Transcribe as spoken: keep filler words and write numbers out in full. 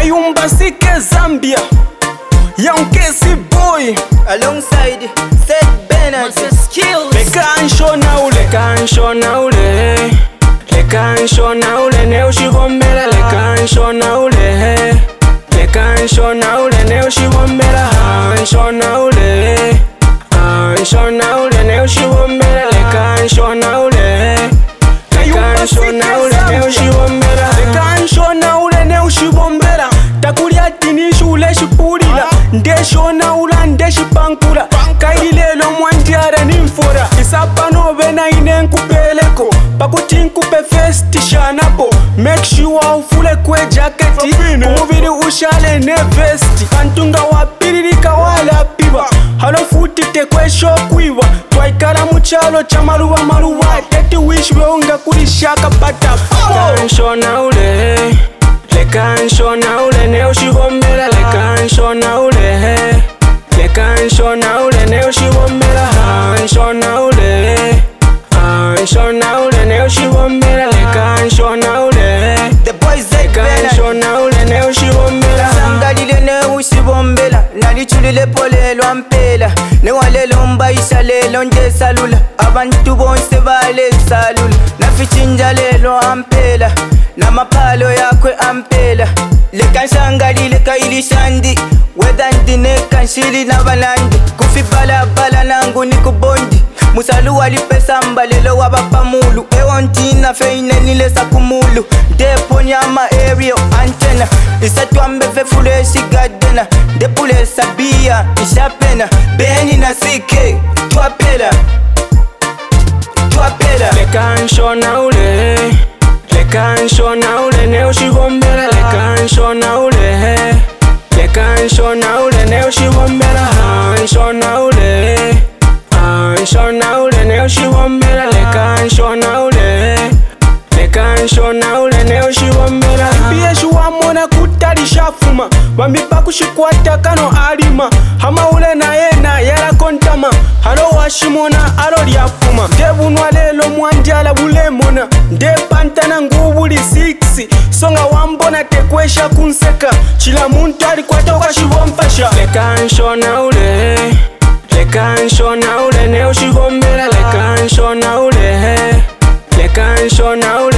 Kayumba Sike Zambia, Young Casey Boy alongside Seth Bernard. Leka nshona ule, leka nshona ule, leka nshona ule ne ushigombela. Leka nshona ule, leka nshona ule ne ushigombela. Nshona ule, nshona ule ne ushigombela. Leka nshona ule, leka nshona ule ne ushigombela. Leka nshona ule ne ushigombela. Takulia tini shule shipulila, nde shona ula nde shipankula. Kaili lelo mwandiara nimfora, isapano vena ine nkupeleko. Pakuti nkupe festi shanapo, make sure ufule kwe jaketi. Kumubiri ushale ne vesti, kantunga wapiririka wala piba. Halo futi tekwe shokwiwa, twaikala muchalo cha maluwa maluwa. Teti wishwe unga kulishaka pata. Leka nshona ule, leka nshona ule ne ushigombela. Leka nshona ule, leka nshona ule ne ushigombela. Nshona ule, nshona ule ne ushigombela. Leka nshona ule, The boys Seth Bernard. nshona ule ne ushigombela. Sangalile ne ushibombela, nalichulile pole lwampela. Ne walelo mbayisha lelo nje salula, abantu bonse bale salula. Nafichinja lelo ampela, namapalo yakwe ampela. Leka nsangalile kailishandi, whether ndine kanshili nabalandi. Kufi bala bala nangu nikubondi, musalu walipesa mbalelo wabapamulu. Ewontina feine nile sakumulu, depo nyama aerial antenna. Isatwambe fefule shigadena, depule sabia ishapena. Beni na sike, twapela, twapela. Leka nshona ule, leka nshona ule ne ushigombela. Leka nshona ule, leka nshona ule ne ushigombela. Nshona ule, nshona ule ne ushigombela. Leka nshona ule, leka nshona ule ne ushigombela. Biye shuwamona kutali shafuma, wambipa kushikwata kano alima. Hama ule na yena yara kontama, halo washimona alo liafuma. Ndebunwa lelo mwandiala bulemona, nde pantana ngubuli siksi. Songa wambona tekwesha kunseka, chila muntu alikwata ukashibomfasha. Leka nshona ule, leka nshona ule ne ushigombela. Leka nshona ule, leka nshona ule